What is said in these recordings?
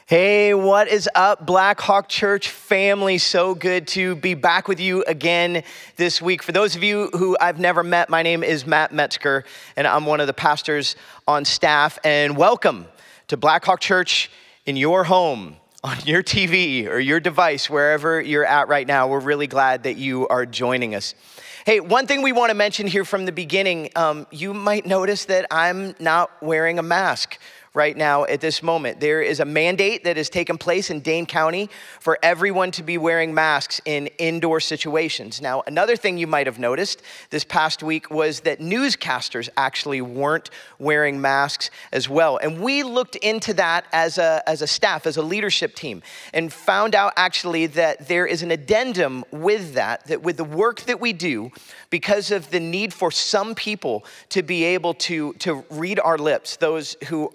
Hey, what is up, Black Hawk Church family? So good to be back with you again this week. For those of you who I've never met, my name is Matt Metzger, and I'm one of the pastors on staff. And welcome to Black Hawk Church in your home, on your TV or your device, wherever you're at right now. We're really glad that you are joining us. Hey, one thing we want to mention here from the beginning, you might notice that I'm not wearing a mask right now at this moment. There is a mandate that has taken place in Dane County for everyone to be wearing masks in indoor situations. Now, another thing you might have noticed this past week was that newscasters actually weren't wearing masks as well. And we looked into that as a staff, as a leadership team, and found out actually that there is an addendum with that with the work that we do, because of the need for some people to be able to read our lips, those who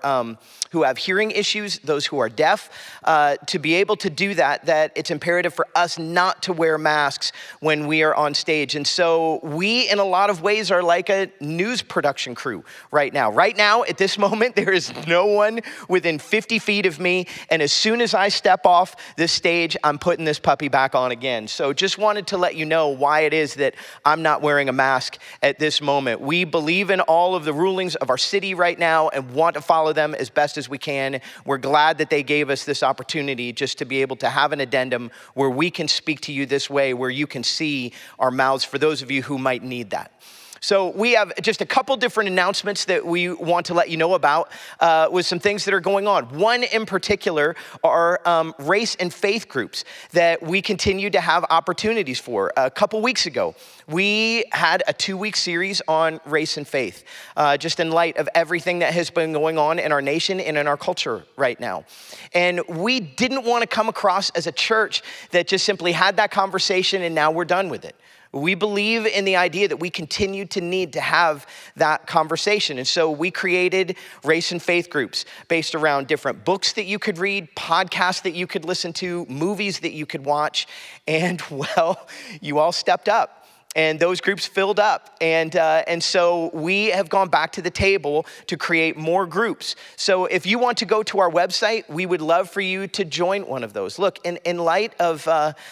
have hearing issues, those who are deaf, to be able to do that it's imperative for us not to wear masks when we are on stage. And so we, in a lot of ways, are like a news production crew right now. Right now, at this moment, there is no one within 50 feet of me. And as soon as I step off this stage, I'm putting this puppy back on again. So just wanted to let you know why it is that I'm not wearing a mask at this moment. We believe in all of the rulings of our city right now and want to follow them as best as we can. We're glad that they gave us this opportunity just to be able to have an addendum where we can speak to you this way, where you can see our mouths for those of you who might need that. So we have just a couple different announcements that we want to let you know about with some things that are going on. One in particular are race and faith groups that we continue to have opportunities for. A couple weeks ago, we had a 2-week series on race and faith, just in light of everything that has been going on in our nation and in our culture right now. And we didn't want to come across as a church that just simply had that conversation and now we're done with it. We believe in the idea that we continue to need to have that conversation. And so we created race and faith groups based around different books that you could read, podcasts that you could listen to, movies that you could watch. And well, you all stepped up. And those groups filled up. And so we have gone back to the table to create more groups. So if you want to go to our website, we would love for you to join one of those. Look, in light of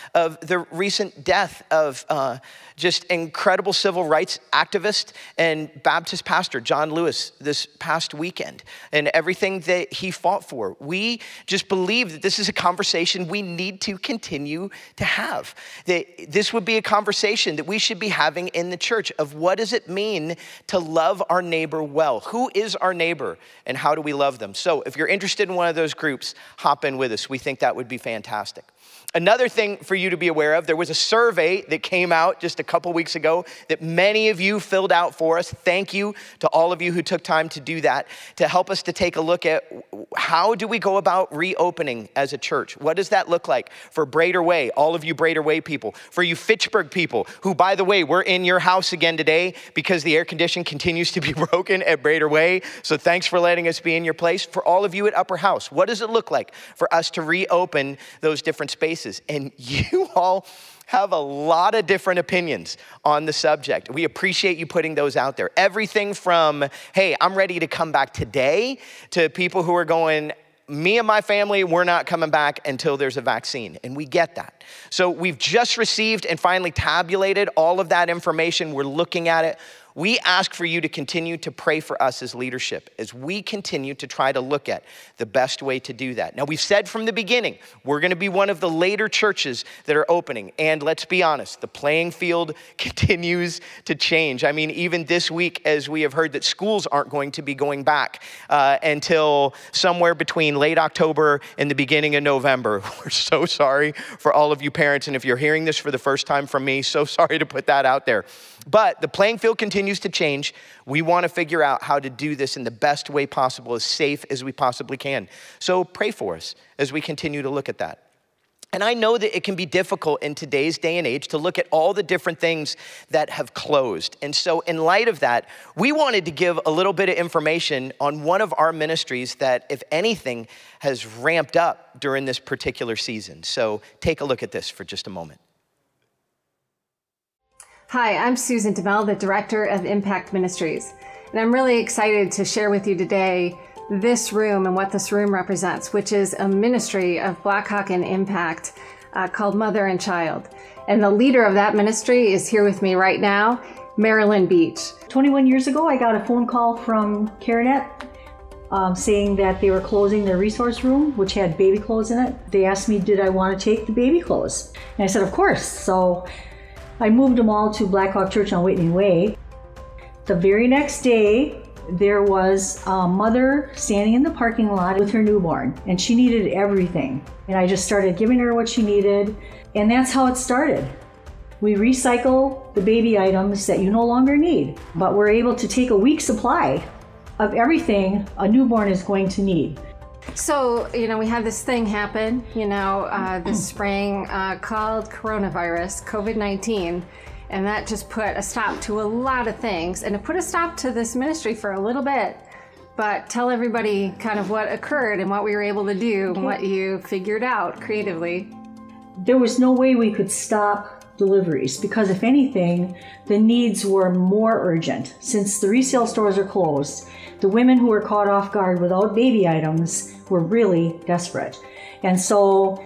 the recent death of just incredible civil rights activist and Baptist pastor John Lewis this past weekend, and everything that he fought for, we just believe that this is a conversation we need to continue to have. That this would be a conversation that we should be having in the church of what does it mean to love our neighbor well? Who is our neighbor and how do we love them? So if you're interested in one of those groups, hop in with us. We think that would be fantastic. Another thing for you to be aware of, there was a survey that came out just a couple weeks ago that many of you filled out for us. Thank you to all of you who took time to do that, to help us to take a look at how do we go about reopening as a church? What does that look like for Brader Way, all of you Brader Way people, for you Fitchburg people, who, by the way, we're in your house again today because the air condition continues to be broken at Brader Way. So thanks for letting us be in your place. For all of you at Upper House, what does it look like for us to reopen those different spaces? And you all have a lot of different opinions on the subject. We appreciate you putting those out there. Everything from, hey, I'm ready to come back today, to people who are going, me and my family, we're not coming back until there's a vaccine. And we get that. So we've just received and finally tabulated all of that information. We're looking at it. We ask for you to continue to pray for us as leadership as we continue to try to look at the best way to do that. Now, we've said from the beginning, we're going to be one of the later churches that are opening. And let's be honest, the playing field continues to change. I mean, even this week, as we have heard that schools aren't going to be going back until somewhere between late October and the beginning of November. We're so sorry for all of you parents. And if you're hearing this for the first time from me, so sorry to put that out there. But the playing field continues to change. We want to figure out how to do this in the best way possible, as safe as we possibly can. So pray for us as we continue to look at that. And I know that it can be difficult in today's day and age to look at all the different things that have closed. And so in light of that, we wanted to give a little bit of information on one of our ministries that, if anything, has ramped up during this particular season. So take a look at this for just a moment. Hi, I'm Susan DeMel, the Director of Impact Ministries, and I'm really excited to share with you today this room and what this room represents, which is a ministry of Blackhawk and Impact called Mother and Child. And the leader of that ministry is here with me right now, Marilyn Beach. 21 years ago, I got a phone call from CareNet saying that they were closing their resource room, which had baby clothes in it. They asked me, did I want to take the baby clothes? And I said, of course. So I moved them all to Blackhawk Church on Whitney Way. The very next day, there was a mother standing in the parking lot with her newborn, and she needed everything. And I just started giving her what she needed, and that's how it started. We recycle the baby items that you no longer need, but we're able to take a week's supply of everything a newborn is going to need. So, we had this thing happen, this spring called coronavirus, COVID-19, and that just put a stop to a lot of things, and it put a stop to this ministry for a little bit. But tell everybody kind of what occurred and what we were able to do and what you figured out creatively. There was no way we could stop deliveries because, if anything, the needs were more urgent. Since the resale stores are closed, the women who were caught off guard without baby items were really desperate. And so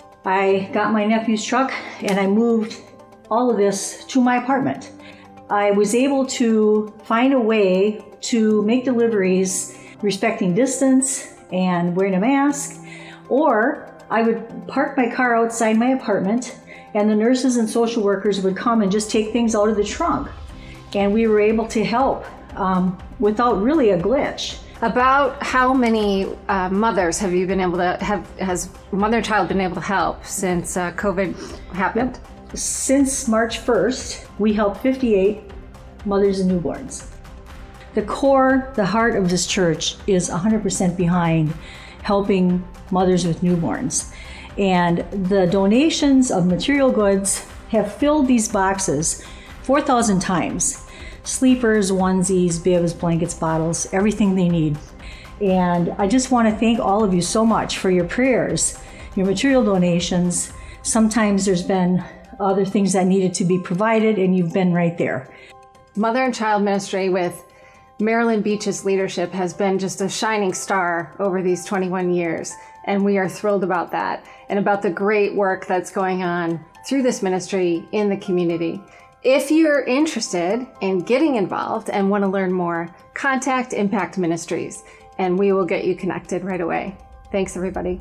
I got my nephew's truck and I moved all of this to my apartment. I was able to find a way to make deliveries respecting distance and wearing a mask, or I would park my car outside my apartment and the nurses and social workers would come and just take things out of the trunk. And we were able to help without really a glitch. About how many mothers have you been able to has Mother and Child been able to help since COVID happened? Yep. Since March 1st, we helped 58 mothers and newborns. The core, the heart of this church is 100% behind helping mothers with newborns. And the donations of material goods have filled these boxes 4,000 times. Sleepers, onesies, bibs, blankets, bottles, everything they need. And I just want to thank all of you so much for your prayers, your material donations. Sometimes there's been other things that needed to be provided, and you've been right there. Mother and Child Ministry with Marilyn Beach's leadership has been just a shining star over these 21 years, and we are thrilled about that and about the great work that's going on through this ministry in the community. If you're interested in getting involved and want to learn more, contact Impact Ministries, and we will get you connected right away. Thanks, everybody.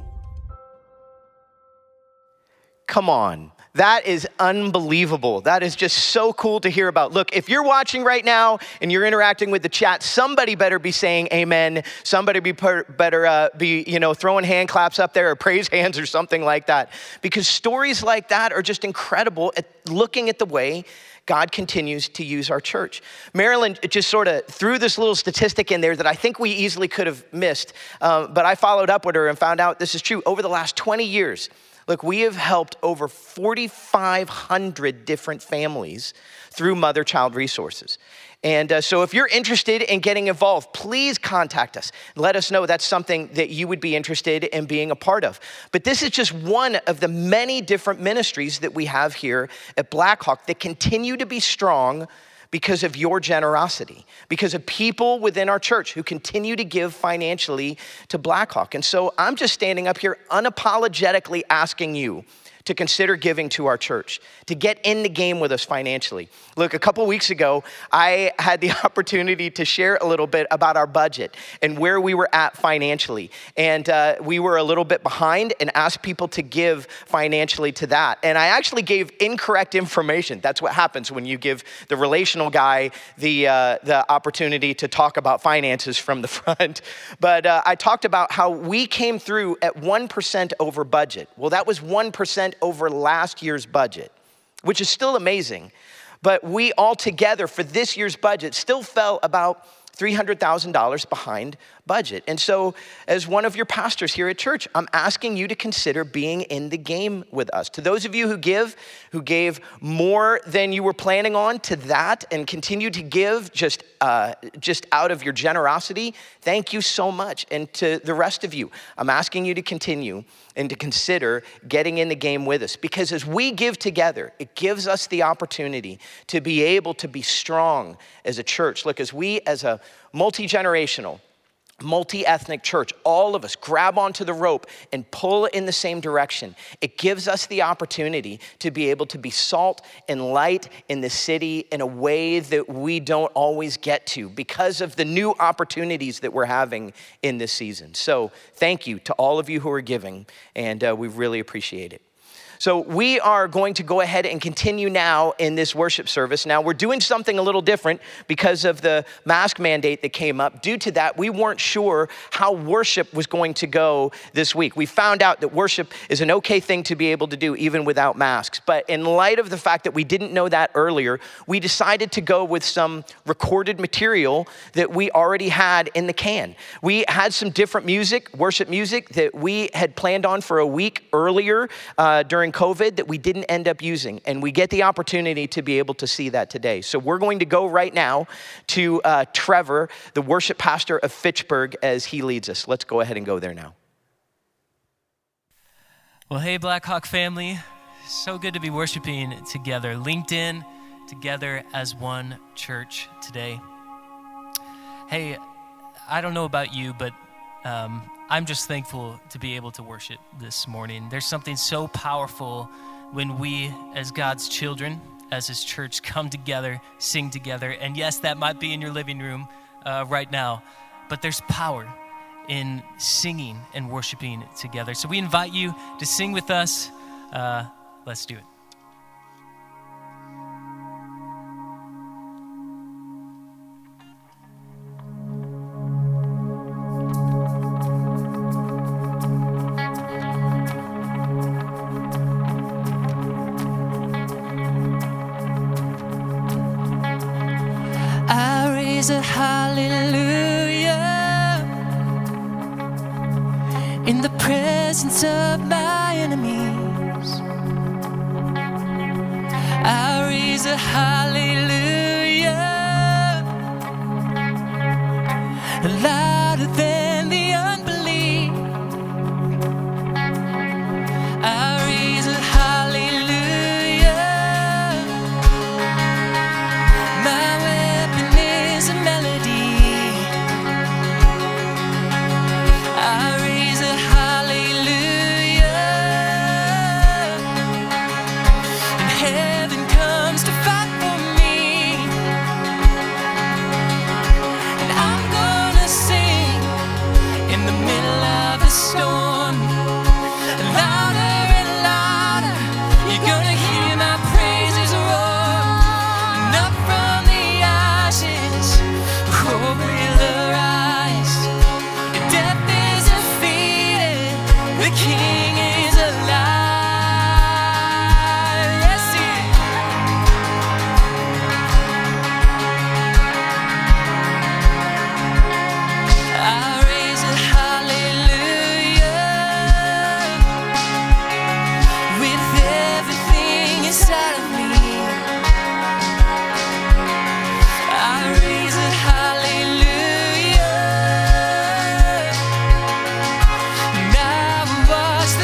Come on. That is unbelievable. That is just so cool to hear about. Look, if you're watching right now and you're interacting with the chat, somebody better be saying amen. Somebody better be throwing hand claps up there or praise hands or something like that. Because stories like that are just incredible at looking at the way God continues to use our church. Marilyn just sort of threw this little statistic in there that I think we easily could have missed, but I followed up with her and found out this is true. Over the last 20 years, look, we have helped over 4,500 different families through mother-child resources. And so if you're interested in getting involved, please contact us. Let us know that's something that you would be interested in being a part of. But this is just one of the many different ministries that we have here at Blackhawk that continue to be strong because of your generosity, because of people within our church who continue to give financially to Blackhawk. And so I'm just standing up here unapologetically asking you to consider giving to our church, to get in the game with us financially. Look, a couple weeks ago, I had the opportunity to share a little bit about our budget and where we were at financially. And we were a little bit behind and asked people to give financially to that. And I actually gave incorrect information. That's what happens when you give the relational guy the opportunity to talk about finances from the front. But I talked about how we came through at 1% over budget. Well, that was 1% over last year's budget, which is still amazing. But we all together for this year's budget still fell about $300,000 behind budget. And so as one of your pastors here at church, I'm asking you to consider being in the game with us. To those of you who gave more than you were planning on to that and continue to give just out of your generosity, thank you so much. And to the rest of you, I'm asking you to continue and to consider getting in the game with us. Because as we give together, it gives us the opportunity to be able to be strong as a church. Look, as we as a multi-generational multi-ethnic church, all of us grab onto the rope and pull in the same direction. It gives us the opportunity to be able to be salt and light in the city in a way that we don't always get to because of the new opportunities that we're having in this season. So thank you to all of you who are giving, and we really appreciate it. So we are going to go ahead and continue now in this worship service. Now we're doing something a little different because of the mask mandate that came up. Due to that, we weren't sure how worship was going to go this week. We found out that worship is an okay thing to be able to do even without masks. But in light of the fact that we didn't know that earlier, we decided to go with some recorded material that we already had in the can. We had some different music, worship music, that we had planned on for a week earlier during COVID that we didn't end up using. And we get the opportunity to be able to see that today. So we're going to go right now to Trevor, the worship pastor of Fitchburg, as he leads us. Let's go ahead and go there now. Well, hey, Blackhawk family. So good to be worshiping together, linked in together as one church today. Hey, I don't know about you, but I'm just thankful to be able to worship this morning. There's something so powerful when we, as God's children, as his church, come together, sing together. And yes, that might be in your living room right now, but there's power in singing and worshiping together. So we invite you to sing with us. Let's do it. A hallelujah in the presence of my enemies. I raise a hallelujah louder than the unbelief. I raise a hallelujah. My weapon is a melody. I raise a hallelujah, and heaven comes to fight for me, and I'm gonna sing in the middle of the storm, louder and louder. You're gonna hear my praises roar, and up from the ashes, hope will arise. Death is defeated, the King is alive. Yes, he is. I raise a hallelujah with everything inside of me. I raise a hallelujah. And I will watch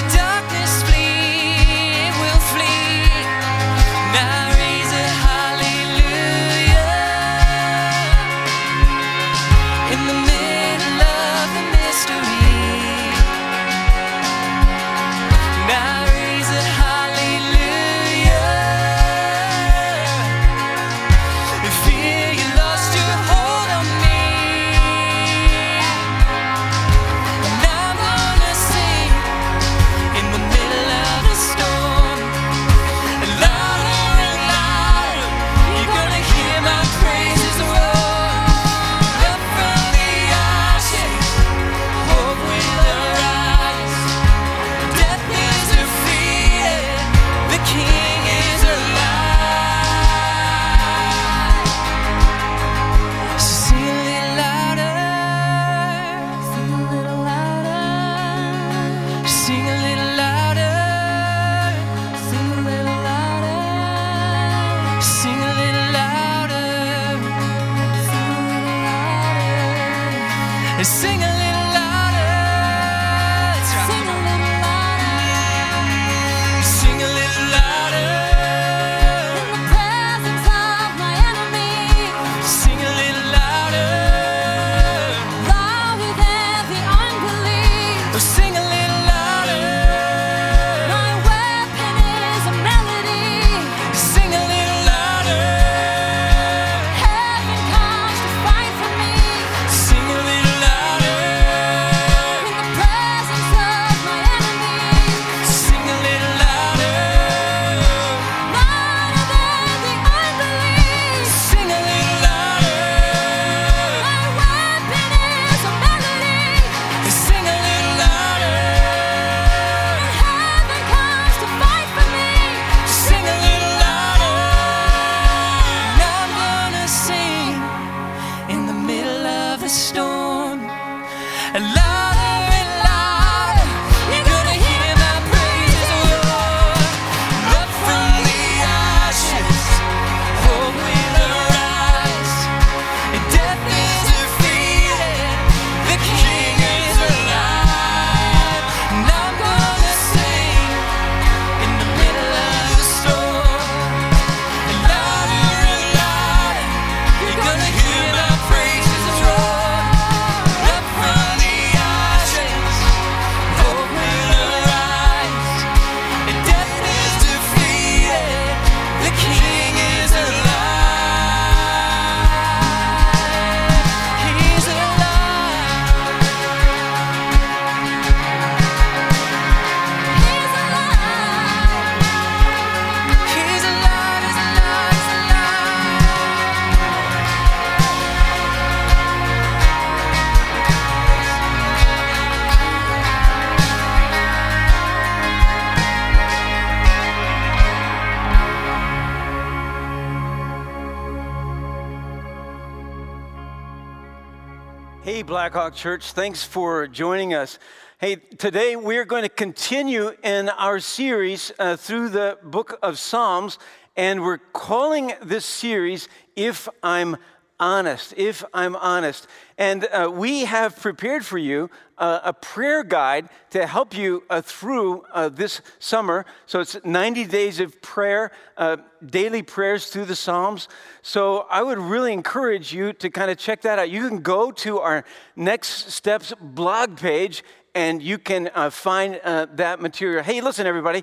Hey, Blackhawk Church, thanks for joining us. Hey, today we're going to continue in our series through the book of Psalms, and we're calling this series, If I'm Honest, If I'm Honest. And we have prepared for you a prayer guide to help you through this summer. So it's 90 days of prayer, daily prayers through the Psalms. So I would really encourage you to kind of check that out. You can go to our Next Steps blog page and you can find that material. Hey, listen, everybody.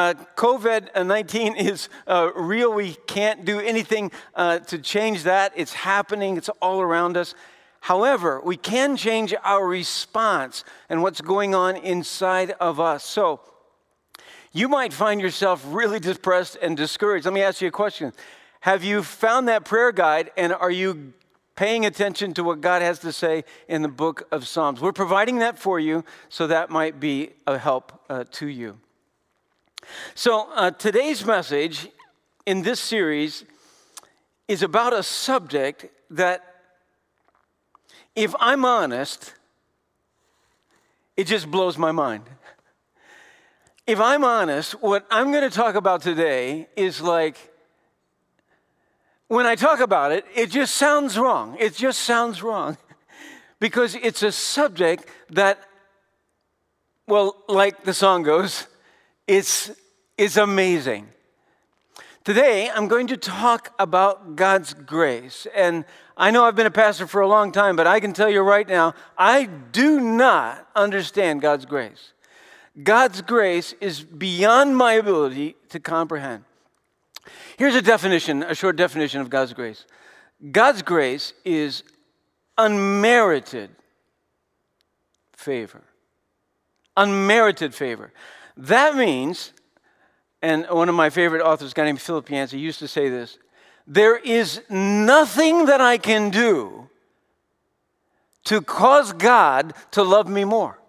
COVID-19 is real. We can't do anything to change that. It's happening. It's all around us. However, we can change our response and what's going on inside of us. So you might find yourself really depressed and discouraged. Let me ask you a question. Have you found that prayer guide, and are you paying attention to what God has to say in the book of Psalms? We're providing that for you, so that might be a help to you. So today's message in this series is about a subject that, if I'm honest, it just blows my mind. If I'm honest, what I'm going to talk about today is like, when I talk about it, it just sounds wrong. It just sounds wrong because it's a subject that, well, like the song goes, it's amazing. Today, I'm going to talk about God's grace. And I know I've been a pastor for a long time, but I can tell you right now, I do not understand God's grace. God's grace is beyond my ability to comprehend. Here's a short definition of God's grace. God's grace is unmerited favor. Unmerited favor. That means, and one of my favorite authors, a guy named Philip Yancey, used to say this: there is nothing that I can do to cause God to love me more.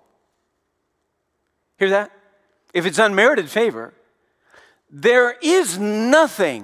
Hear that? If it's unmerited favor, there is nothing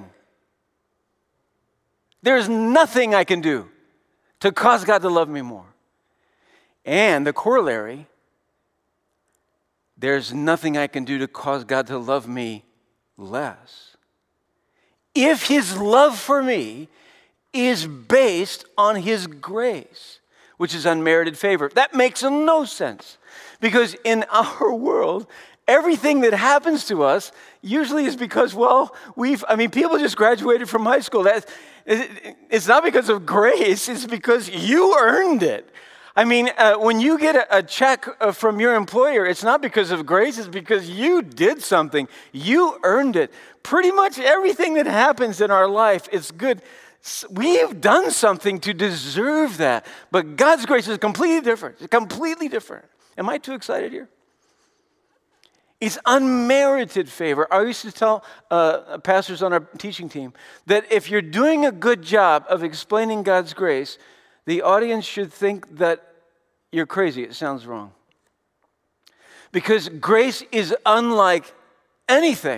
I can do to cause God to love me more. And the corollary, there's nothing I can do to cause God to love me less. If His love for me is based on His grace, which is unmerited favor. That makes no sense, because in our world, everything that happens to us usually is because, well, people just graduated from high school. It's not because of grace, it's because you earned it. When you get a check from your employer, it's not because of grace, it's because you did something. You earned it. Pretty much everything that happens in our life is good. We've done something to deserve that. But God's grace is completely different. It's completely different. Am I too excited here? It's unmerited favor. I used to tell pastors on our teaching team that if you're doing a good job of explaining God's grace, the audience should think that you're crazy. It sounds wrong. Because grace is unlike anything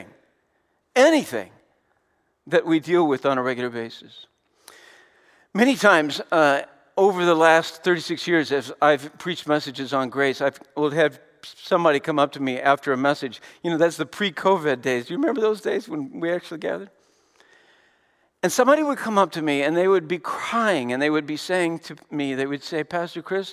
that we deal with on a regular basis. Many times over the last 36 years, as I've preached messages on grace, I will have somebody come up to me after a message. That's the pre-COVID days. Do you remember those days when we actually gathered? And somebody would come up to me and they would be crying and they would be saying to me, they would say, Pastor Chris,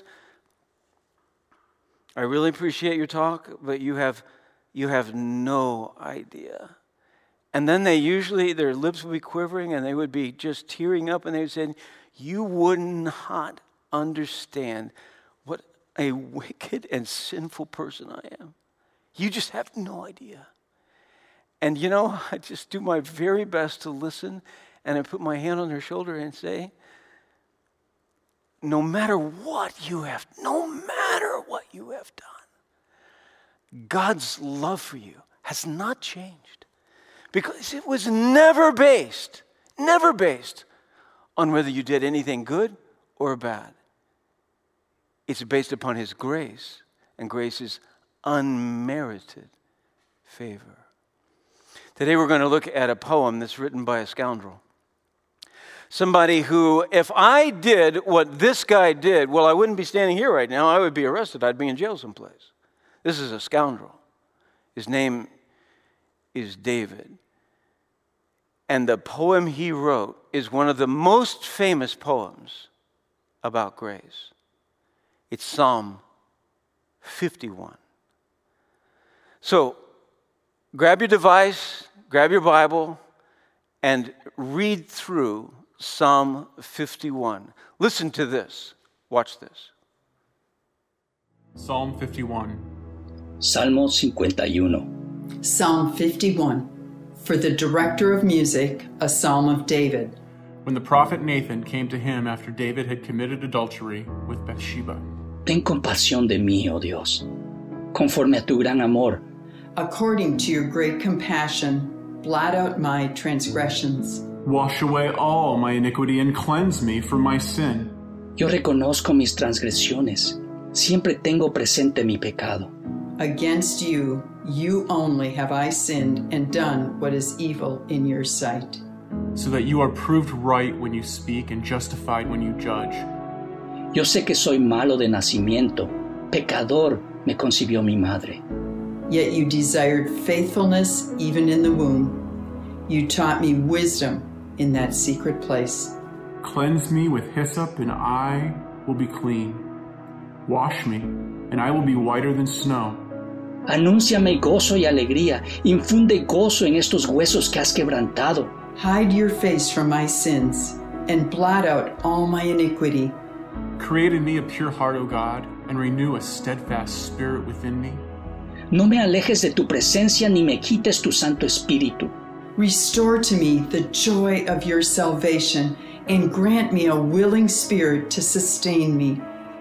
I really appreciate your talk, but you have no idea. And then their lips would be quivering and they would be just tearing up and they would say, you would not understand what a wicked and sinful person I am. You just have no idea. And I just do my very best to listen, and I put my hand on their shoulder and say, no matter what you have done, God's love for you has not changed, because it was never based on whether you did anything good or bad. It's based upon His grace, and grace is unmerited favor. Today we're going to look at a poem that's written by a scoundrel. Somebody who, if I did what this guy did, well, I wouldn't be standing here right now. I would be arrested. I'd be in jail someplace. This is a scoundrel. His name is David. And the poem he wrote is one of the most famous poems about grace. It's Psalm 51. So, grab your device, grab your Bible, and read through Psalm 51. Listen to this. Watch this. Psalm 51. Salmo 51. Psalm 51. For the director of music, a psalm of David. When the prophet Nathan came to him after David had committed adultery with Bathsheba. Ten compasión de mí, oh Dios, conforme a tu gran amor. According to your great compassion, blot out my transgressions. Wash away all my iniquity and cleanse me from my sin. Yo reconozco mis transgresiones. Siempre tengo presente mi pecado. Against you, you only have I sinned and done what is evil in your sight. So that you are proved right when you speak and justified when you judge. Yo sé que soy malo de nacimiento. Pecador me concibió mi madre. Yet you desired faithfulness even in the womb. You taught me wisdom in that secret place. Cleanse me with hyssop, and I will be clean. Wash me, and I will be whiter than snow. Anúnciame gozo y alegría. Infunde gozo en estos huesos que has quebrantado. Hide your face from my sins, and blot out all my iniquity. Create in me a pure heart, O God, and renew a steadfast spirit within me. No me alejes de tu presencia ni me quites tu Santo Espíritu. Restore to me the joy of your salvation, and grant me a willing spirit to sustain me.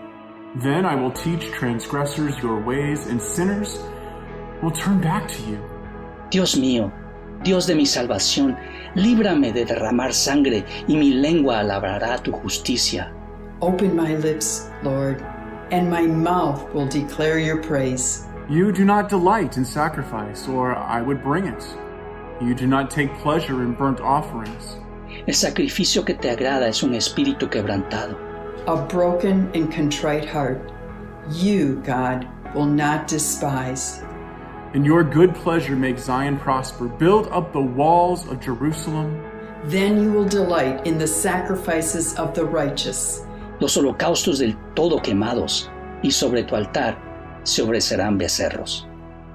Then I will teach transgressors your ways, and sinners will turn back to you. Dios mío, Dios de mi salvación, líbrame de derramar sangre, y mi lengua alabará tu justicia. Open my lips, Lord, and my mouth will declare your praise. You do not delight in sacrifice, or I would bring it. You do not take pleasure in burnt offerings. El sacrificio que te agrada es un espíritu quebrantado. A broken and contrite heart, you, God, will not despise. In your good pleasure make Zion prosper. Build up the walls of Jerusalem. Then you will delight in the sacrifices of the righteous. Los holocaustos del todo quemados, y sobre tu altar se ofrecerán becerros.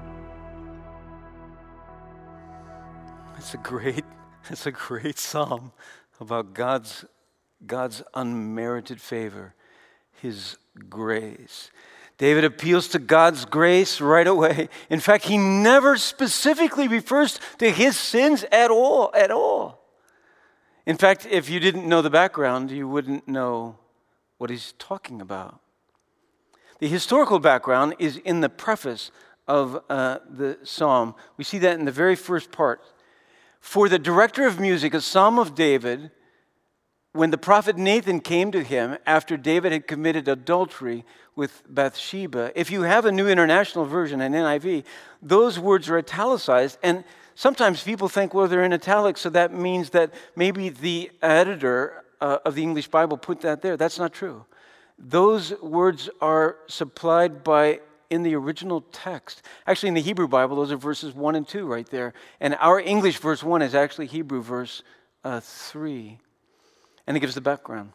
It's a great psalm about God's unmerited favor, His grace. David appeals to God's grace right away. In fact, he never specifically refers to his sins at all. In fact, if you didn't know the background, you wouldn't know what he's talking about. The historical background is in the preface of the psalm. We see that in the very first part. For the director of music, a psalm of David, when the prophet Nathan came to him after David had committed adultery with Bathsheba. If you have a New International Version, an NIV, those words are italicized. And sometimes people think, well, they're in italics, so that means that maybe the editor of the English Bible put that there. That's not true. Those words are supplied in the original text. Actually, in the Hebrew Bible, those are verses 1 and 2 right there. And our English verse 1 is actually Hebrew verse 3. And it gives the background.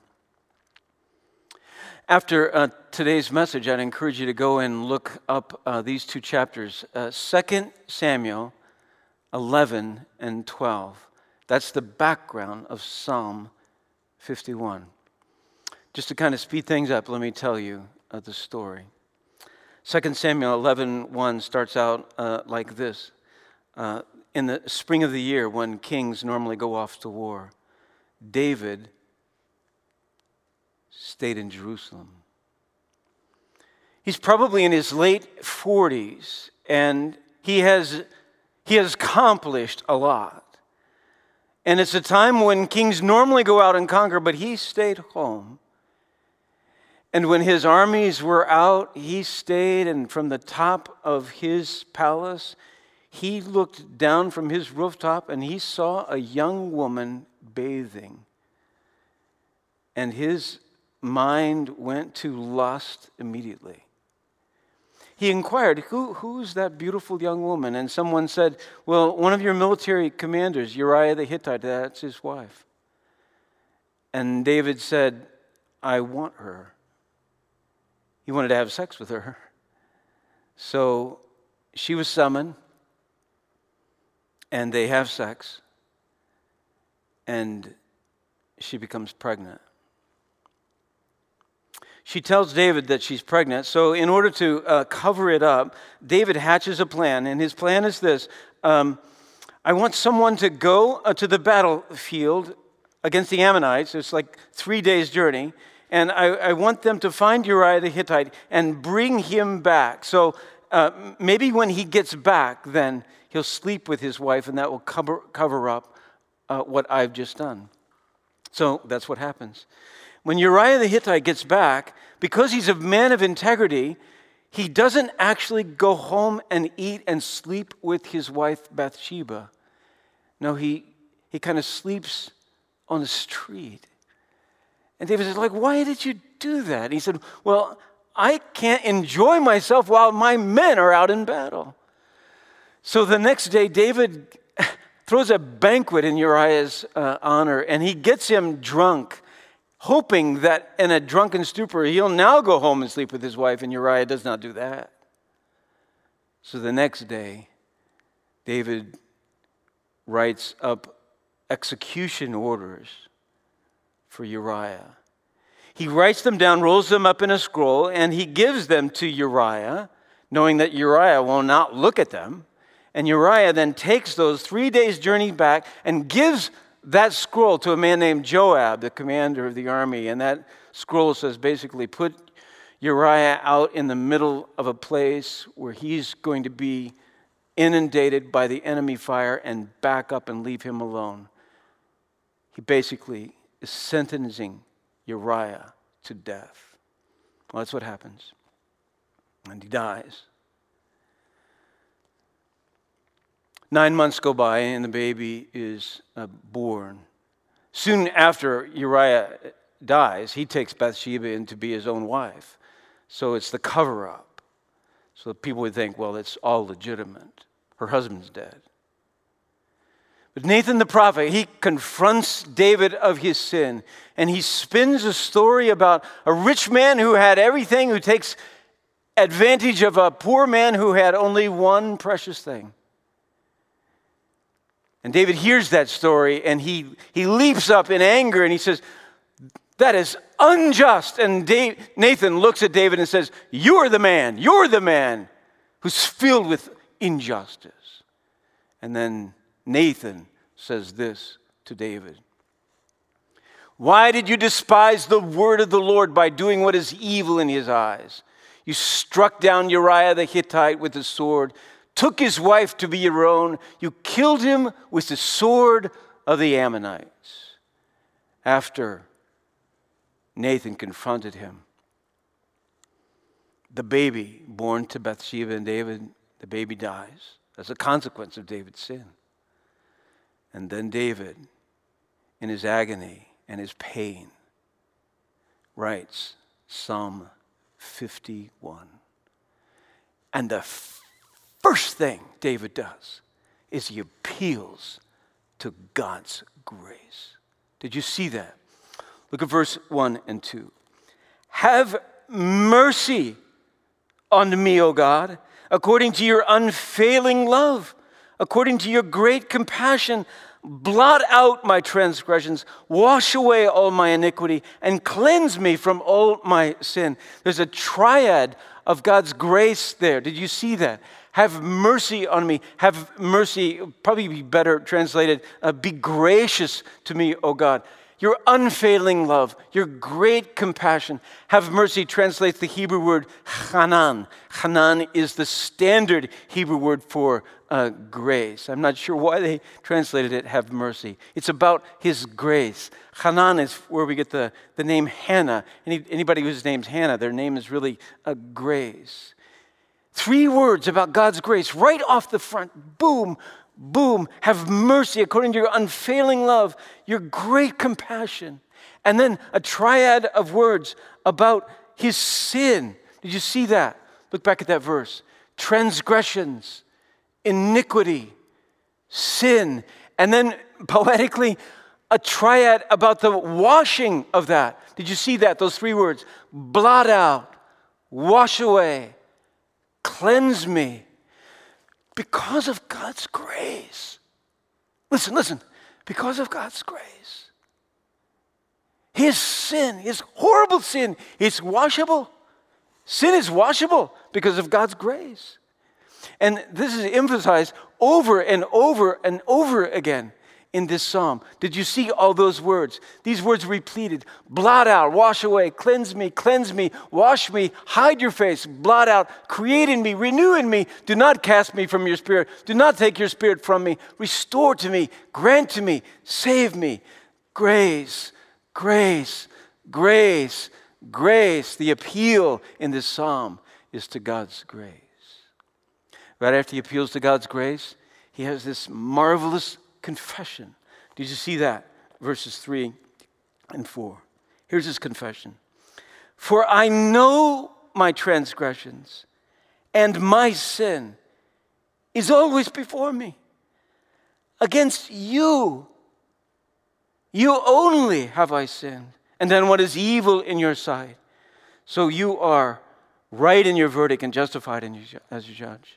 After today's message, I'd encourage you to go and look up these two chapters, 2 Samuel 11 and 12. That's the background of Psalm 51. Just to kind of speed things up, let me tell you the story. 2 Samuel 11:1 starts out like this. In the spring of the year, when kings normally go off to war, David stayed in Jerusalem. He's probably in his late 40s, and he has accomplished a lot. And it's a time when kings normally go out and conquer, but he stayed home. And when his armies were out, he stayed, and from the top of his palace, he looked down from his rooftop and he saw a young woman bathing. and his mind went to lust immediately. He inquired, who's that beautiful young woman? And someone said, well, one of your military commanders, Uriah the Hittite, that's his wife. And David said, I want her. He wanted to have sex with her. So she was summoned, and they have sex, and she becomes pregnant. She tells David that she's pregnant, so in order to cover it up, David hatches a plan, and his plan is this. I want someone to go to the battlefield against the Ammonites. It's like 3 days' journey, and I want them to find Uriah the Hittite and bring him back. So maybe when he gets back, then he'll sleep with his wife, and that will cover up what I've just done. So that's what happens. When Uriah the Hittite gets back, because he's a man of integrity, he doesn't actually go home and eat and sleep with his wife Bathsheba. No, he kind of sleeps on the street. And David says, why did you do that? And he said, well, I can't enjoy myself while my men are out in battle. So the next day, David throws a banquet in Uriah's honor, and he gets him drunk, hoping that in a drunken stupor, he'll now go home and sleep with his wife, and Uriah does not do that. So the next day, David writes up execution orders for Uriah. He writes them down, rolls them up in a scroll, and he gives them to Uriah, knowing that Uriah will not look at them. And Uriah then takes those 3 days' journey back and gives that scroll to a man named Joab, the commander of the army. And that scroll says basically, put Uriah out in the middle of a place where he's going to be inundated by the enemy fire and back up and leave him alone. He basically is sentencing Uriah to death. Well, that's what happens. And he dies. 9 months go by and the baby is born. Soon after Uriah dies, he takes Bathsheba in to be his own wife. So it's the cover-up. So people would think, well, it's all legitimate. Her husband's dead. But Nathan the prophet, he confronts David of his sin, and he spins a story about a rich man who had everything, who takes advantage of a poor man who had only one precious thing. And David hears that story, and he leaps up in anger, and he says, that is unjust. And Nathan looks at David and says, you're the man who's filled with injustice. And then Nathan says this to David. Why did you despise the word of the Lord by doing what is evil in his eyes? You struck down Uriah the Hittite with the sword, took his wife to be your own. You killed him with the sword of the Ammonites. After Nathan confronted him, the baby born to Bathsheba and David, the baby dies as a consequence of David's sin. And then David, in his agony and his pain, writes Psalm 51. And the first thing David does is he appeals to God's grace. Did you see that? Look at verse 1 and 2. Have mercy on me, O God, according to your unfailing love, according to your great compassion. Blot out my transgressions, wash away all my iniquity, and cleanse me from all my sin. There's a triad of God's grace there. Did you see that? Have mercy on me. Have mercy, probably be better translated, be gracious to me, O God. Your unfailing love, your great compassion. Have mercy translates the Hebrew word chanan. Chanan is the standard Hebrew word for grace. I'm not sure why they translated it, have mercy. It's about his grace. Hanan is where we get the name Hannah. Anybody whose name's Hannah, their name is really a grace. 3 words about God's grace right off the front. Boom, boom. Have mercy according to your unfailing love, your great compassion. And then a triad of words about his sin. Did you see that? Look back at that verse. Transgressions, iniquity, sin. And then poetically, a triad about the washing of that. Did you see that? Those three words. Blot out, wash away, cleanse me. Because of God's grace. Listen. Because of God's grace. His sin, his horrible sin, is washable. Sin is washable because of God's grace. And this is emphasized over and over and over again in this psalm. Did you see all those words? These words repeated. Blot out, wash away, cleanse me, wash me, hide your face, blot out, create in me, renew in me. Do not cast me from your spirit. Do not take your spirit from me. Restore to me, grant to me, save me. Grace, grace, grace, grace. The appeal in this psalm is to God's grace. Right after he appeals to God's grace, he has this marvelous confession. Did you see that? Verses 3 and 4. Here's his confession. For I know my transgressions, and my sin is always before me. Against you only have I sinned, and done what is evil in your sight. So you are right in your verdict and justified as your judge.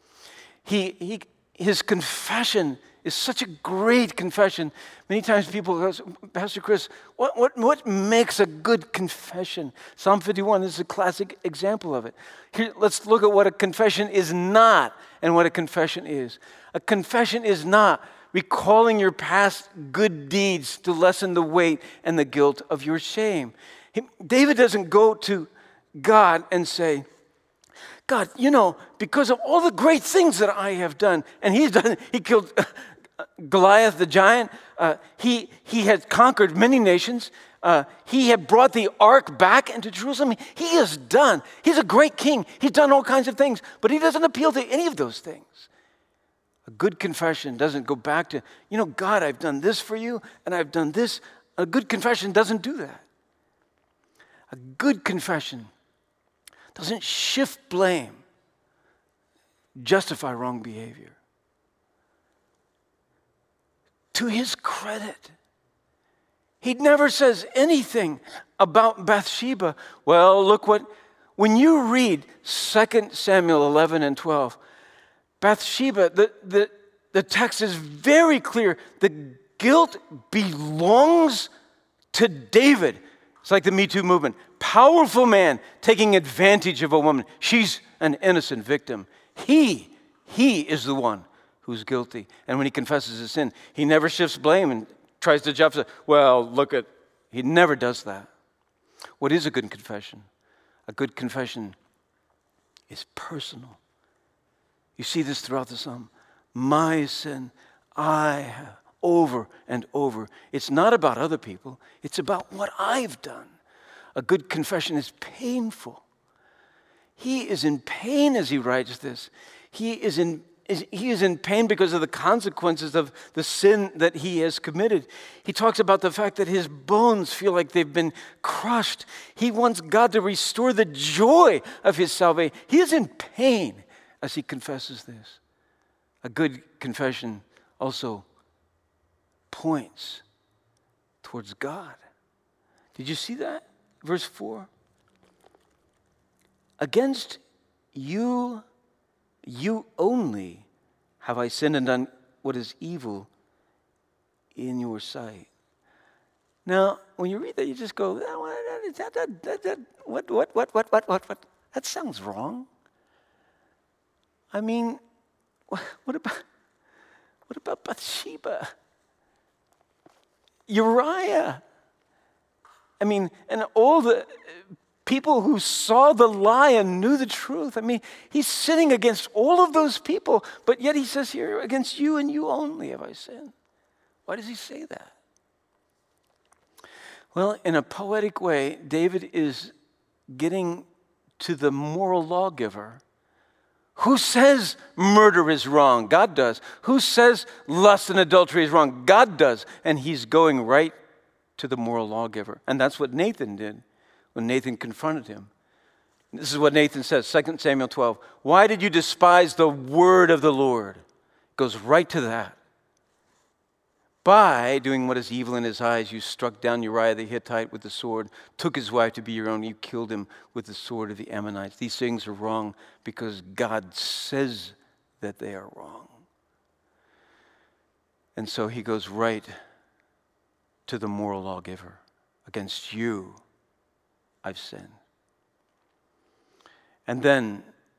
His confession is such a great confession. Many times people go, Pastor Chris, what makes a good confession? Psalm 51 is a classic example of it. Here, let's look at what a confession is not and what a confession is. A confession is not recalling your past good deeds to lessen the weight and the guilt of your shame. David doesn't go to God and say, God, because of all the great things that I have done, and he's done, he killed Goliath the giant, he had conquered many nations, he had brought the ark back into Jerusalem. He's a great king, he's done all kinds of things, but he doesn't appeal to any of those things. A good confession doesn't go back to, God, I've done this for you, and I've done this. A good confession doesn't do that. A good confession doesn't shift blame, justify wrong behavior. To his credit, he never says anything about Bathsheba. Well, look when you read 2 Samuel 11 and 12, Bathsheba, the text is very clear. The guilt belongs to David. It's like the Me Too movement. Powerful man taking advantage of a woman. She's an innocent victim. He is the one who's guilty. And when he confesses his sin, he never shifts blame and tries to justify. He never does that. What is a good confession? A good confession is personal. You see this throughout the psalm. My sin, I have over and over. It's not about other people. It's about what I've done. A good confession is painful. He is in pain as he writes this. He is in pain because of the consequences of the sin that he has committed. He talks about the fact that his bones feel like they've been crushed. He wants God to restore the joy of his salvation. He is in pain as he confesses this. A good confession also points towards God. Did you see that? Verse 4. Against you only have I sinned and done what is evil in your sight. Now, when you read that, you just go, what? That sounds wrong. I mean, what about Bathsheba? Uriah? I mean, and all the people who saw the lie and knew the truth. I mean, he's sinning against all of those people, but yet he says here, against you and you only have I sinned. Why does he say that? Well, in a poetic way, David is getting to the moral lawgiver. Who says murder is wrong? God does. Who says lust and adultery is wrong? God does. And he's going right to the moral lawgiver. And that's what Nathan did when Nathan confronted him. This is what Nathan says, 2 Samuel 12. Why did you despise the word of the Lord? It goes right to that. By doing what is evil in his eyes, you struck down Uriah the Hittite with the sword, took his wife to be your own, you killed him with the sword of the Ammonites. These things are wrong because God says that they are wrong. And so he goes right to the moral lawgiver. Against you, I've sinned. And then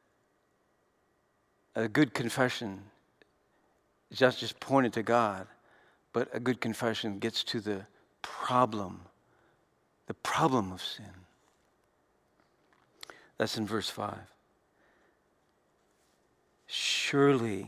a good confession is just pointed to God. But a good confession gets to the problem of sin. That's in verse 5. Surely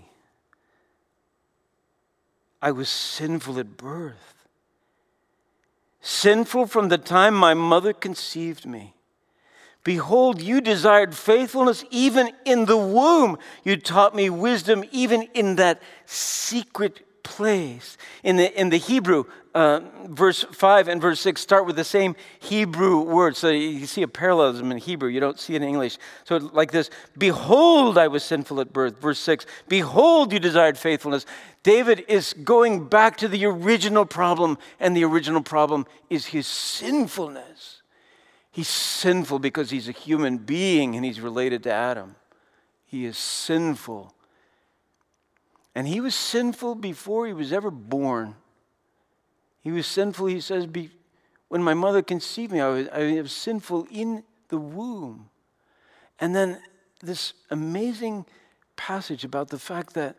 I was sinful at birth, sinful from the time my mother conceived me. Behold, you desired faithfulness even in the womb. You taught me wisdom even in that secret place. In the Hebrew, verse 5 and verse 6 start with the same Hebrew word. So you see a parallelism in Hebrew. You don't see it in English. So like this, behold, I was sinful at birth. Verse 6, behold, you desired faithfulness. David is going back to the original problem, and the original problem is his sinfulness. He's sinful because he's a human being and he's related to Adam. He is sinful. And he was sinful before he was ever born. He was sinful, he says, when my mother conceived me, I was sinful in the womb. And then this amazing passage about the fact that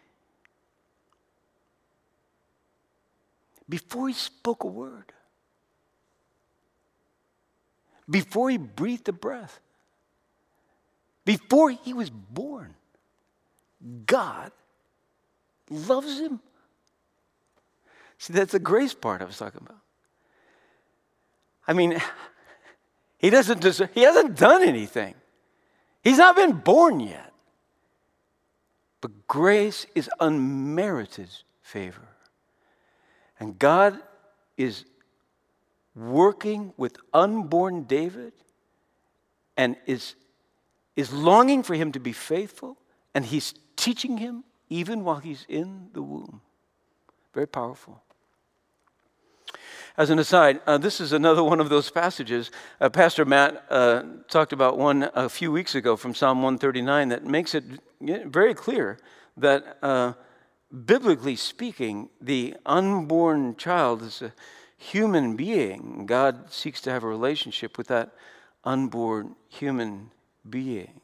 before he spoke a word, before he breathed a breath, before he was born, God loves him. See, that's the grace part I was talking about. I mean, he hasn't done anything. He's not been born yet. But grace is unmerited favor. And God is working with unborn David and is longing for him to be faithful, and he's teaching him even while he's in the womb. Very powerful. As an aside, this is another one of those passages. Pastor Matt talked about one a few weeks ago from Psalm 139 that makes it very clear that biblically speaking, the unborn child is a human being. God seeks to have a relationship with that unborn human being.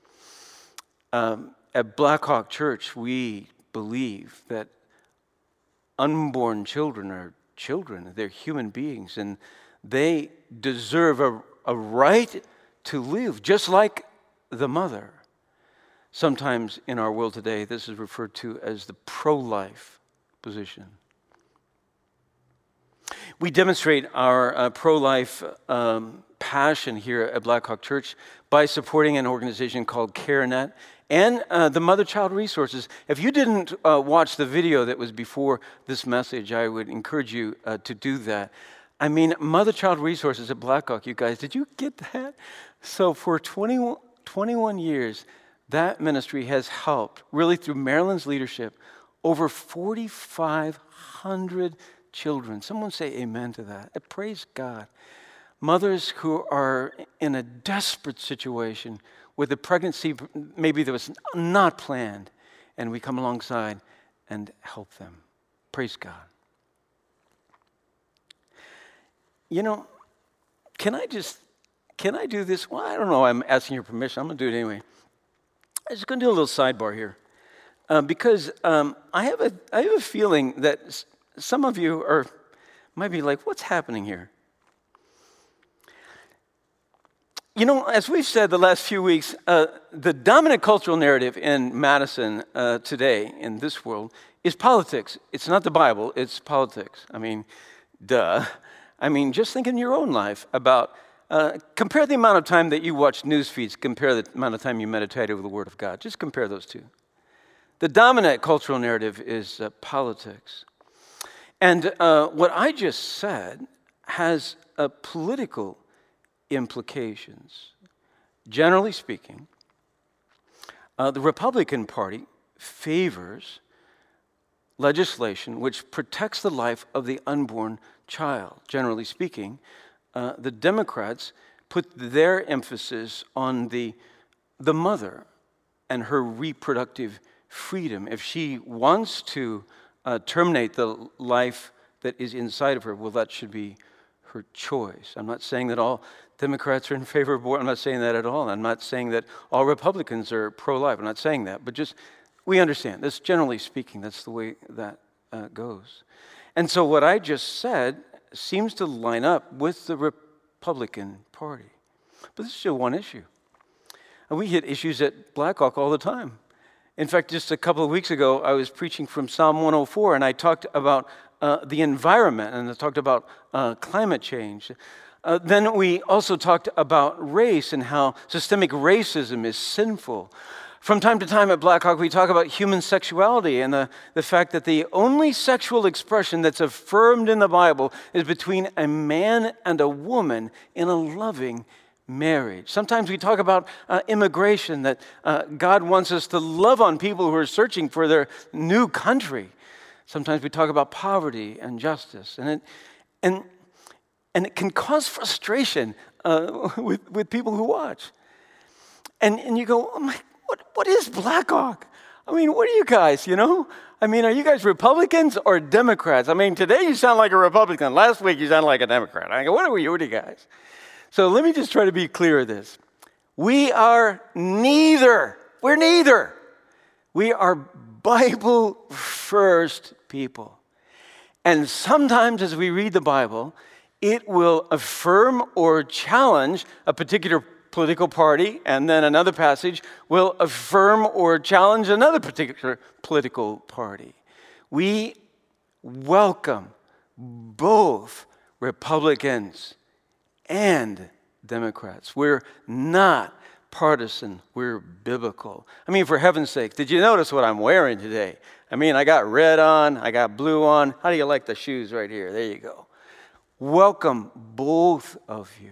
At Blackhawk Church, we believe that unborn children are children. They're human beings, and they deserve a right to live, just like the mother. Sometimes in our world today, this is referred to as the pro-life position. We demonstrate our pro-life passion here at Blackhawk Church by supporting an organization called CareNet and the Mother-Child Resources. If you didn't watch the video that was before this message, I would encourage you to do that. I mean, Mother-Child Resources at Blackhawk, you guys, did you get that? So for 21 years, that ministry has helped, really through Marilyn's leadership, over 4,500 children. Someone say amen to that. Praise God. Mothers who are in a desperate situation with a pregnancy maybe that was not planned, and we come alongside and help them. Praise God. You know, can I do this? Well, I don't know. I'm asking your permission. I'm going to do it anyway. I'm just going to do a little sidebar here. Because I have a feeling that some of you might be like, what's happening here? You know, as we've said the last few weeks, the dominant cultural narrative in Madison today, in this world, is politics. It's not the Bible, it's politics. I mean, duh. I mean, just think in your own life about, compare the amount of time that you watch news feeds, compare the amount of time you meditate over the Word of God. Just compare those two. The dominant cultural narrative is politics. And what I just said has political implications. Generally speaking, the Republican Party favors legislation which protects the life of the unborn child. Generally speaking, the Democrats put their emphasis on the mother and her reproductive freedom. If she wants to terminate the life that is inside of her, well, that should be her choice. I'm not saying that all Democrats are in favor of abortion. I'm not saying that at all. I'm not saying that all Republicans are pro-life. I'm not saying that. But just, we understand. That's generally speaking, that's the way that goes. And so what I just said seems to line up with the Republican Party. But this is just one issue. And we hit issues at Blackhawk all the time. In fact, just a couple of weeks ago, I was preaching from Psalm 104, and I talked about the environment, and I talked about climate change. Then we also talked about race and how systemic racism is sinful. From time to time at Blackhawk, we talk about human sexuality and the fact that the only sexual expression that's affirmed in the Bible is between a man and a woman in a loving marriage. Sometimes we talk about immigration, that God wants us to love on people who are searching for their new country. Sometimes we talk about poverty and justice, and it can cause frustration with people who watch. And you go, oh my, what is Blackhawk? I mean, what are you guys, you know? I mean, are you guys Republicans or Democrats? I mean, today you sound like a Republican. Last week you sound like a Democrat. I go, what are you guys? So let me just try to be clear of this. We are neither. We're neither. We are Bible-first people. And sometimes as we read the Bible, it will affirm or challenge a particular political party, and then another passage will affirm or challenge another particular political party. We welcome both Republicans and Democrats. We're not partisan, we're biblical. I mean, for heaven's sake, did you notice what I'm wearing today? I mean, I got red on, I got blue on. How do you like the shoes right here? There you go. Welcome both of you.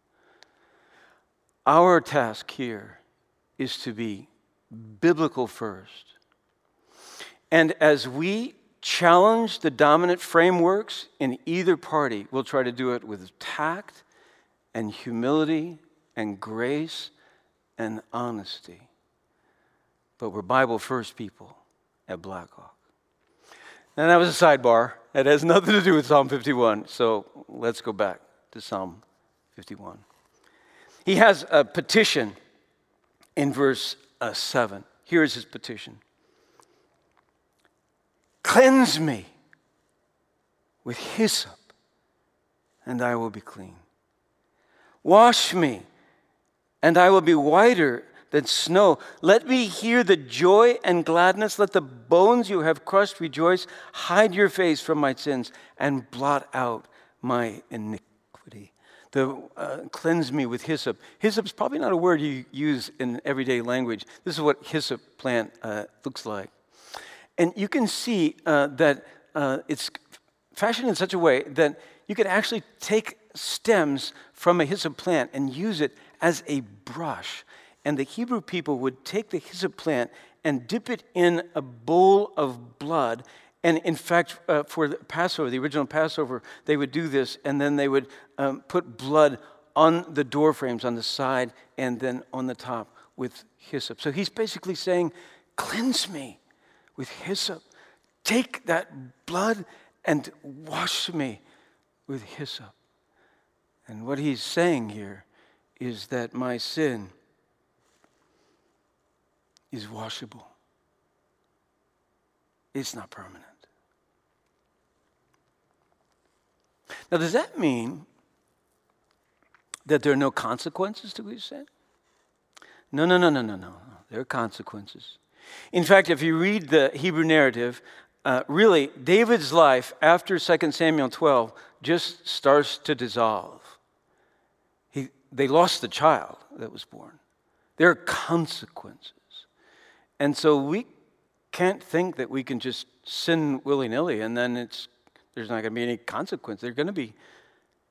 Our task here is to be biblical first. And as we challenge the dominant frameworks in either party, we'll try to do it with tact and humility and grace and honesty. But we're Bible first people at Blackhawk. And that was a sidebar. It has nothing to do with Psalm 51. So let's go back to Psalm 51. He has a petition in verse 7. Here is his petition. Cleanse me with hyssop, and I will be clean. Wash me, and I will be whiter than snow. Let me hear the joy and gladness. Let the bones you have crushed rejoice. Hide your face from my sins and blot out my iniquity. Cleanse me with hyssop. Hyssop is probably not a word you use in everyday language. This is what hyssop plant looks like. And you can see that it's fashioned in such a way that you can actually take stems from a hyssop plant and use it as a brush. And the Hebrew people would take the hyssop plant and dip it in a bowl of blood. And in fact, for the Passover, the original Passover, they would do this, and then they would put blood on the door frames on the side and then on the top with hyssop. So he's basically saying, cleanse me with hyssop. Take that blood and wash me with hyssop. And what he's saying here is that my sin is washable. It's not permanent. Now, does that mean that there are no consequences to his sin? No. There are consequences. In fact, if you read the Hebrew narrative, really, David's life after 2 Samuel 12 just starts to dissolve. They lost the child that was born. There are consequences. And so we can't think that we can just sin willy-nilly and then there's not going to be any consequence. There are going to be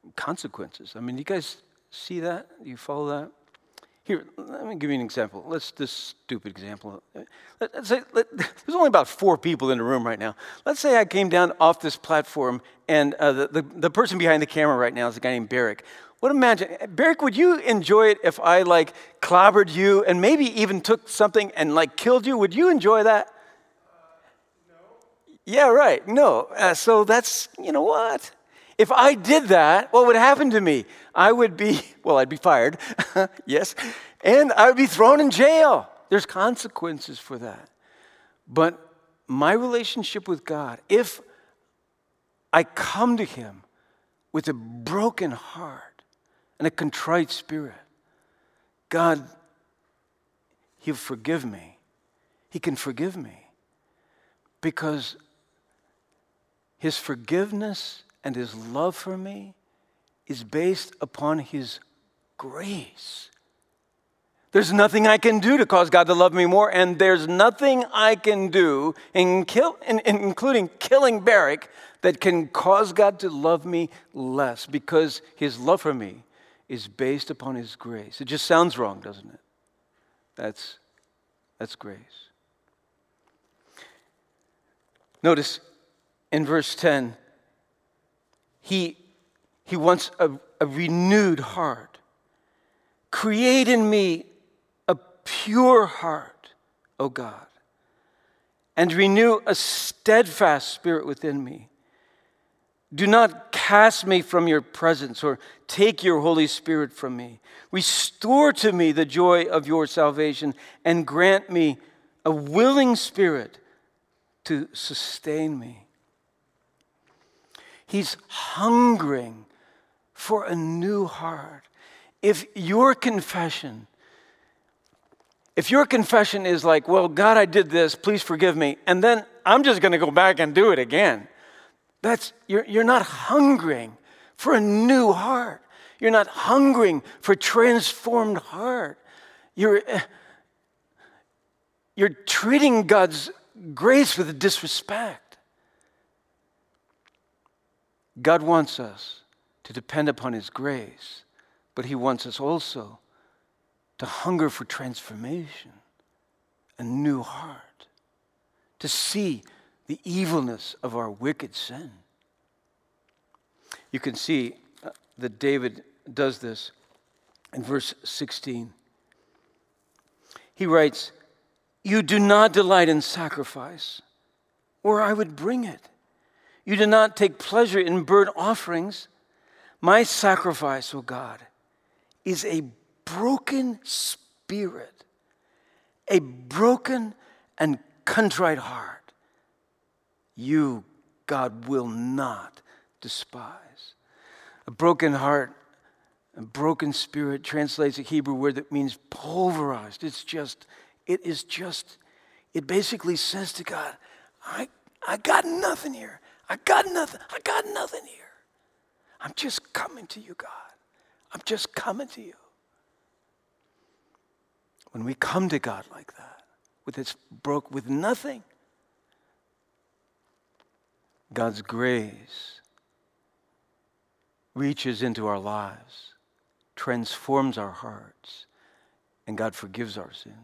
consequences. I mean, do you guys see that? Do you follow that? Here, let me give you an example. This stupid example. Let's say there's only about 4 people in the room right now. Let's say I came down off this platform, and the person behind the camera right now is a guy named Barrick. Barrick, would you enjoy it if I clobbered you and maybe even took something and killed you? Would you enjoy that? No. Yeah, right. No. So that's, you know what? If I did that, what would happen to me? I'd be fired, yes, and I would be thrown in jail. There's consequences for that. But my relationship with God, if I come to Him with a broken heart and a contrite spirit, God, He'll forgive me. He can forgive me because His forgiveness and His love for me is based upon His grace. There's nothing I can do to cause God to love me more, and there's nothing I can do, including killing Barrick, that can cause God to love me less, because His love for me is based upon His grace. It just sounds wrong, doesn't it? That's grace. Notice in verse 10, He wants a renewed heart. Create in me a pure heart, O God, and renew a steadfast spirit within me. Do not cast me from your presence or take your Holy Spirit from me. Restore to me the joy of your salvation and grant me a willing spirit to sustain me. He's hungering for a new heart. If your confession is like, well, God, I did this, please forgive me, and then I'm just going to go back and do it again, you're not hungering for a new heart. You're not hungering for a transformed heart. You're treating God's grace with disrespect. God wants us to depend upon His grace, but He wants us also to hunger for transformation, a new heart, to see the evilness of our wicked sin. You can see that David does this in verse 16. He writes, "You do not delight in sacrifice, or I would bring it. You do not take pleasure in burnt offerings. My sacrifice, O God, is a broken spirit, a broken and contrite heart. You, God, will not despise." A broken heart, a broken spirit translates a Hebrew word that means pulverized. It basically says to God, I got nothing here. I got nothing here. I'm just coming to you, God. I'm just coming to you. When we come to God like that, with nothing, God's grace reaches into our lives, transforms our hearts, and God forgives our sins.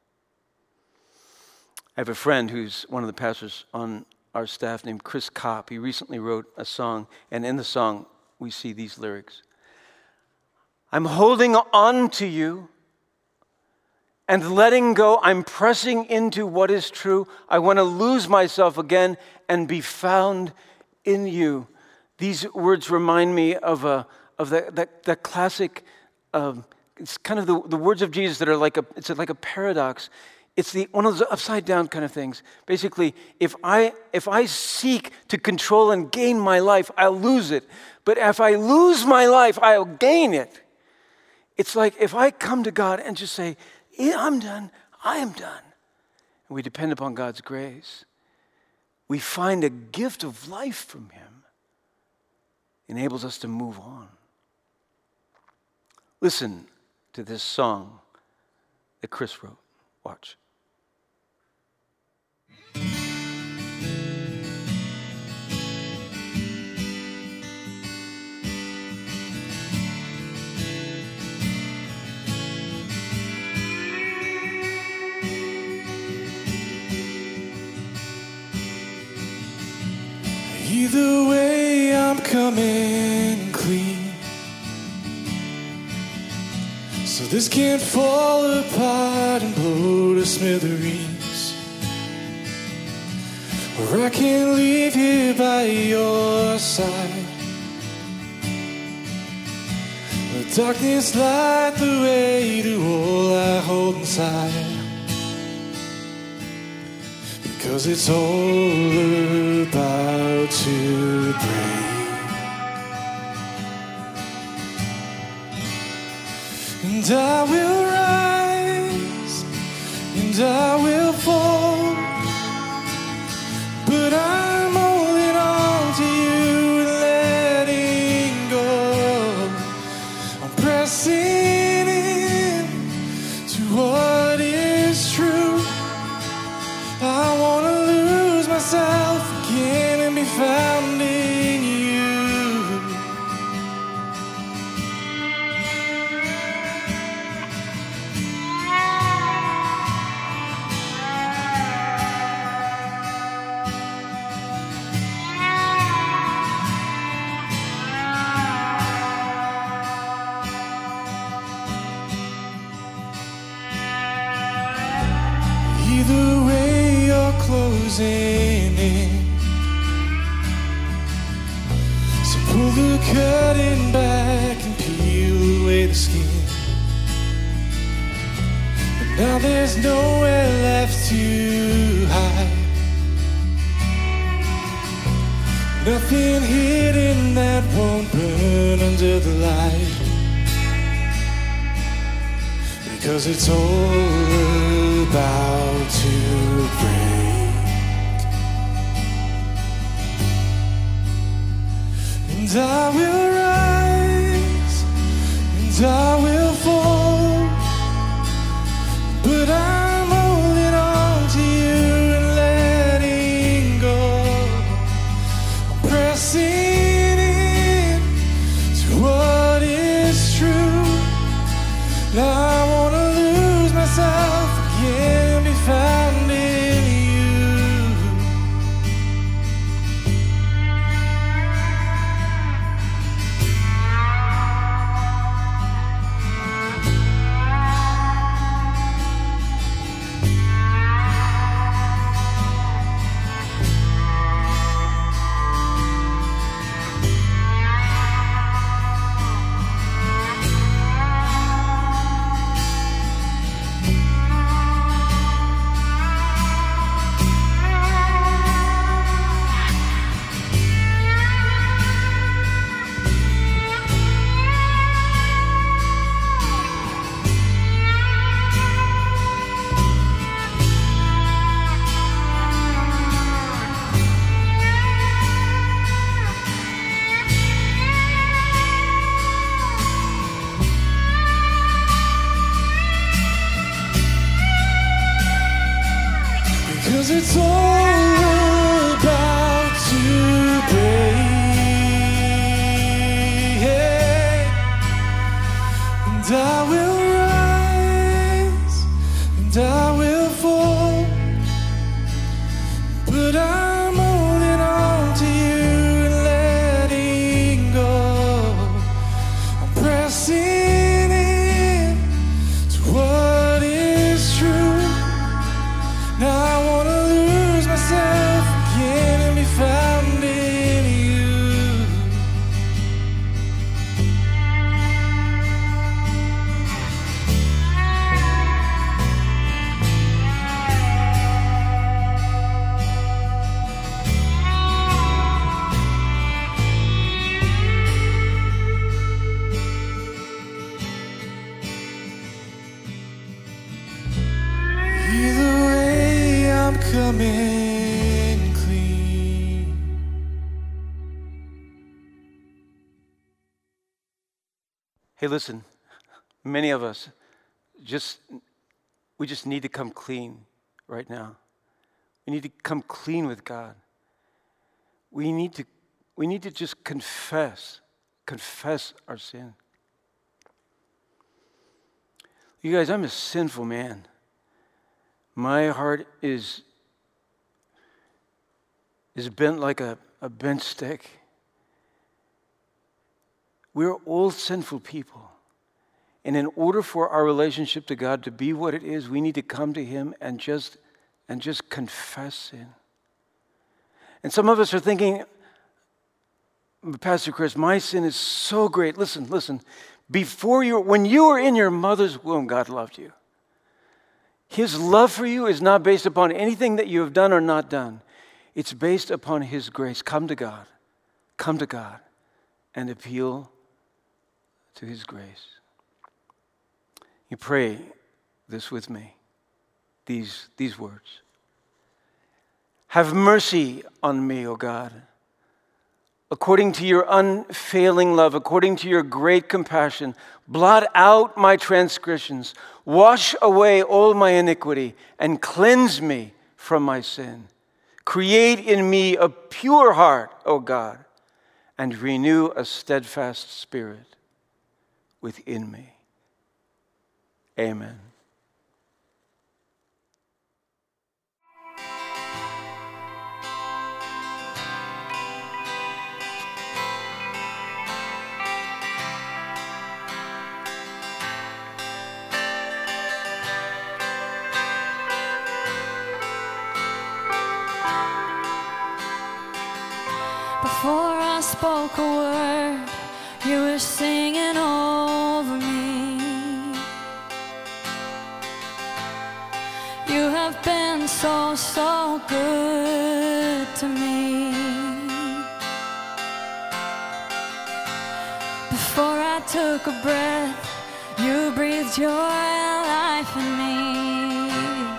I have a friend who's one of the pastors on our staff named Chris Kopp. He recently wrote a song, and in the song we see these lyrics. I'm holding on to you and letting go. I'm pressing into what is true. I want to lose myself again and be found in you. These words remind me of the classic, it's kind of the words of Jesus that are like a paradox. It's one of those upside down kind of things. Basically, if I seek to control and gain my life, I'll lose it. But if I lose my life, I'll gain it. It's like if I come to God and just say, yeah, I'm done, I am done, and we depend upon God's grace, we find a gift of life from Him. Enables us to move on. Listen to this song that Chris wrote. Watch. Either way, I'm coming clean. So this can't fall apart and blow to smithereens. Or I can leave here by your side. The darkness light the way to all I hold inside. Because it's all about to break. And I will rise, and I will fall, but I'm holding on to you and letting go. I'm pressing in to what is true. I want to lose myself again and be found in you. Either way, you're closing in. So pull the curtain back and peel away the skin. But now there's nowhere left to hide. Nothing hidden that won't burn under the light. Because it's all about to break. And I will rise, and I will fall, but I'm holding on to you and letting go. I'm pressing in to what is true. Now I want to lose myself again and be found in you. Because it's all about to break. And I will rise, and I will fall, but I'm holding on to you and letting go. I'm pressing in to what is true. Now I want to lose myself again and be found in you. Either way, I'm coming clean. Hey, listen, many of us we just need to come clean right now. We need to come clean with God. We need to just confess our sin. You guys, I'm a sinful man. My heart is bent like a a bent stick. We're all sinful people. And in order for our relationship to God to be what it is, we need to come to Him and just confess sin. And some of us are thinking, Pastor Chris, my sin is so great. Listen. When you were in your mother's womb, God loved you. His love for you is not based upon anything that you have done or not done. It's based upon His grace. Come to God. Come to God and appeal to His grace. You pray this with me, these words. Have mercy on me, O God, according to your unfailing love, according to your great compassion. Blot out my transgressions, wash away all my iniquity, and cleanse me from my sin. Create in me a pure heart, O God, and renew a steadfast spirit within me. Amen. Before I spoke a word, you were singing over me. You have been so, so good to me. Before I took a breath, you breathed your life in me.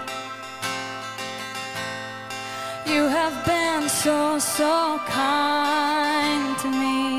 You have been so, so kind to me.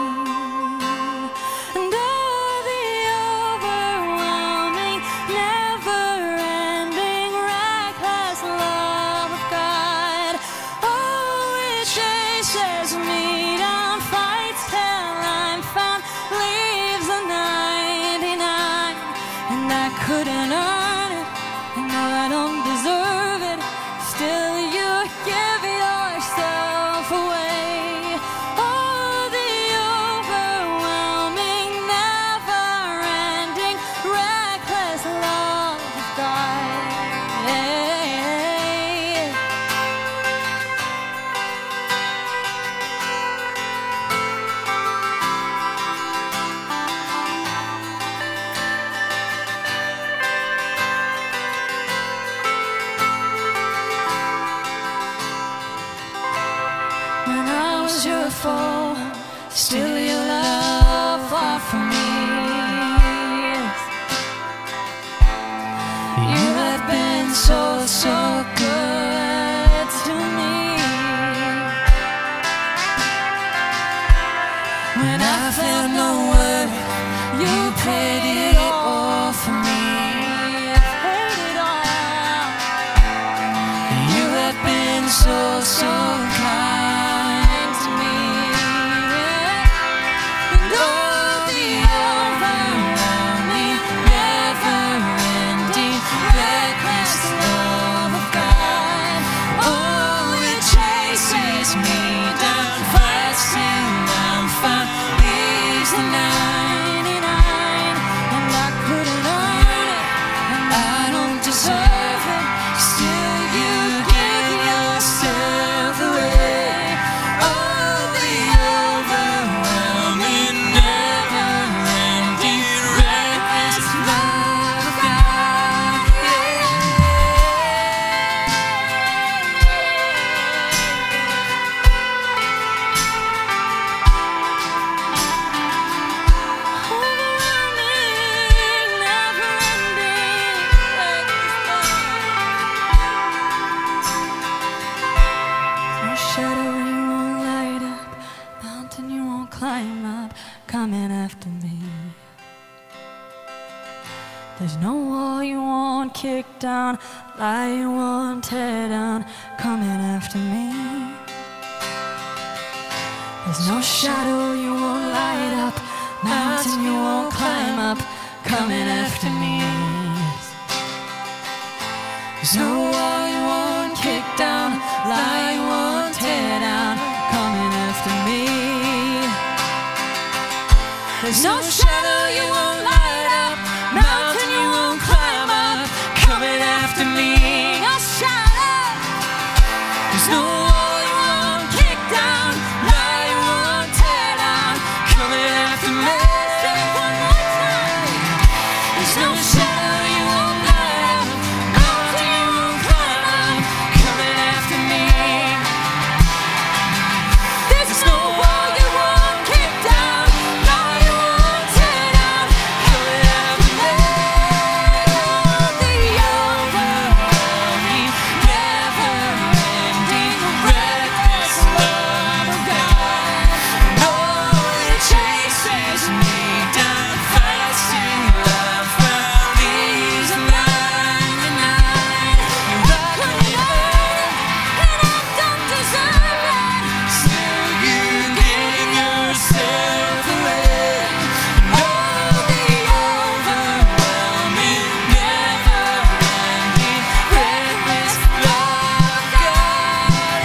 And oh, the overwhelming, never-ending, reckless love of God. Oh, it chases me down, fights till I'm found, leaves the 99. And I couldn't earn it, and I don't deserve it. Still you give yourself away. Oh, the overwhelming, never-ending, reckless love of God. When I was your foe, still your love fought for me. You have been so, so good to me. When I felt no worth, you paid it all for me. You paid it all. You have been so, so kind to me. And oh, the overwhelming, never-ending, reckless love of God. Oh, it chases me down, fights till I'm found, leaves the 99. And I couldn't earn it, and I don't deserve it. Still you give yourself away. Oh, the overwhelming, never-ending, reckless love of God. Overwhelming, never-ending, reckless love. No shadow you won't light up, mountain you won't climb up, coming after me. There's no wall you won't kick down, lie you won't tear down, coming after me. There's no shadow you won't light up, mountain you won't climb up, coming after me. There's no wall you won't kick down, lie you won't tear down, coming There's no shadow you won't light up, mountain you won't climb up, coming after me. A shadow. There's no wall you won't kick down, lie you won't tear down, coming after me. Say it one more time. There's no shadow you won't light up, mountain you won't climb up, coming after me. There's no wall you won't kick down, lie you won't tear down, coming after me. The overwhelming, never-ending, reckless love of God. Oh, it chases me down fast in love, found these 99. I couldn't earn it, and I don't deserve it. Still, you gave yourself away. Oh, the overwhelming, never-ending, reckless love of God.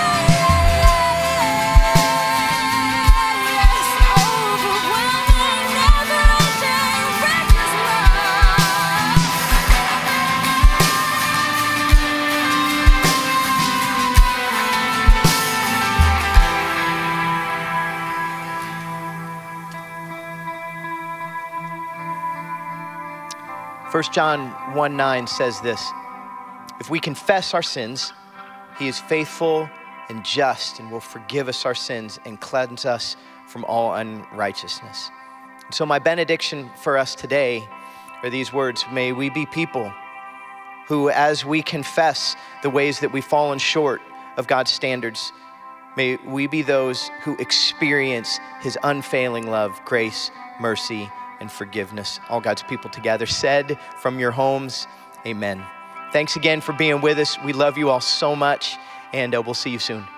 Yes, overwhelming, never-ending, reckless love. First John 1:9 says this: if we confess our sins, he is faithful and just and will forgive us our sins and cleanse us from all unrighteousness. And so my benediction for us today are these words: may we be people who, as we confess the ways that we've fallen short of God's standards, may we be those who experience his unfailing love, grace, mercy, and forgiveness. All God's people together said from your homes, amen. Thanks again for being with us. We love you all so much, and we'll see you soon.